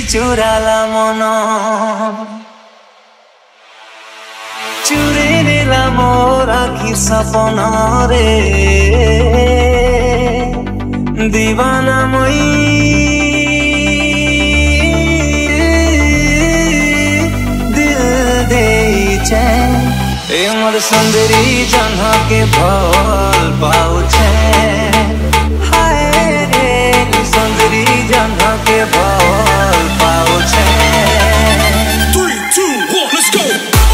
चोराला मन चुरे नेला मोर आखि सपन रे दीवाना मई दिल दे चैन ए मोर सुंदरी जन्हा के भल पाऊ चैन हाय रे सुंदरी जन्हा के भल पाऊ चैन 3, 2, 1, let's go!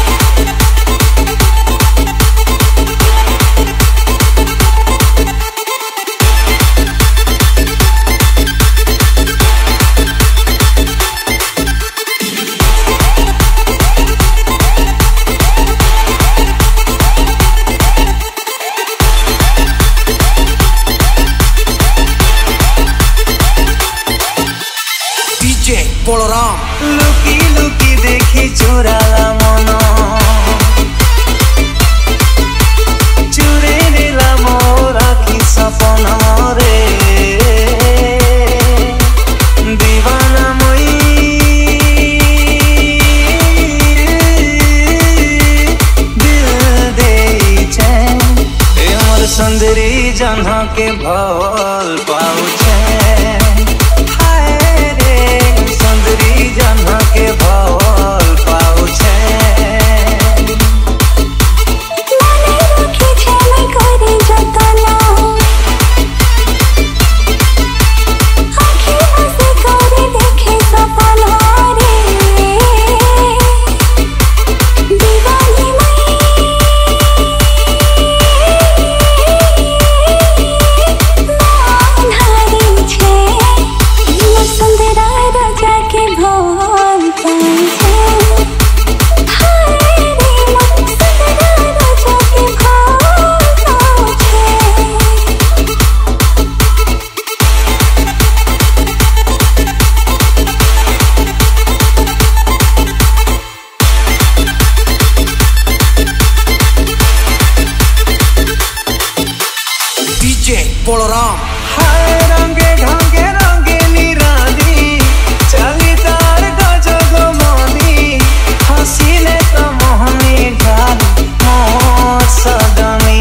बलराम लुकी लुकी देखी चोराला मन चुरे नेला मोर आखि सपन रे दीवाना मई दिल दे चैन ए मोर सुंदरी जन्हा के भल पाऊ चैन जन्हा के भल पाऊ चैन मने रखी छे करे जतना आँखी हंसी करे देखे सपन रे दीवानी मई मान हारी छे मोर सुंदरा राजा के भल पाऊ छे हाय रे मोर सुंदरा राजा के भल पाऊ छे DJ बलराम हाय रंगे ढंगे रंगे निराली चली तार गजब मनी हसीले तो मोहनी ढाली मोर सदमी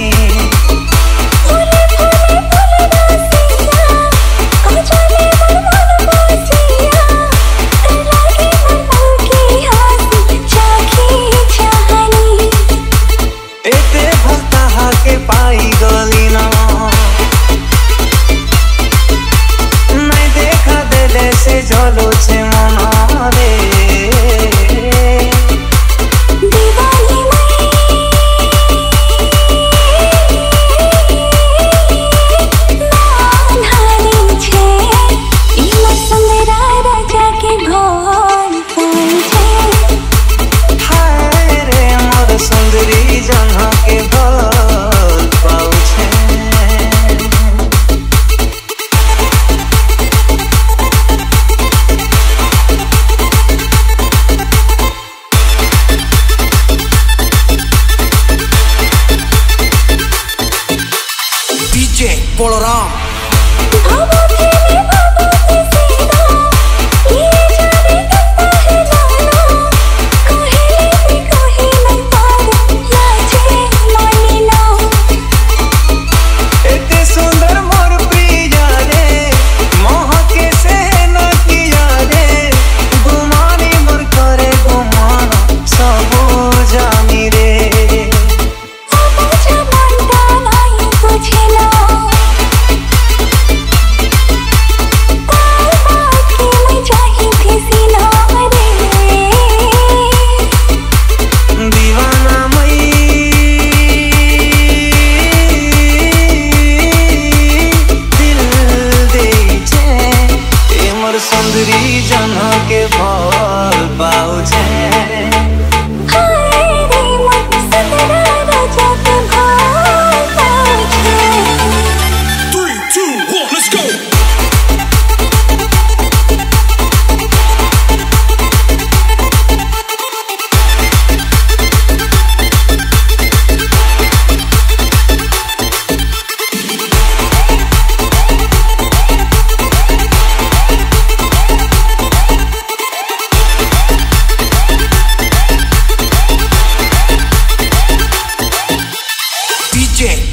फूले फूले फूले रसिया काजले मन बसिया लागे मन की हंसी चाखी चाहनी एते भक्ता के पाई गली ना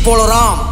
बलराम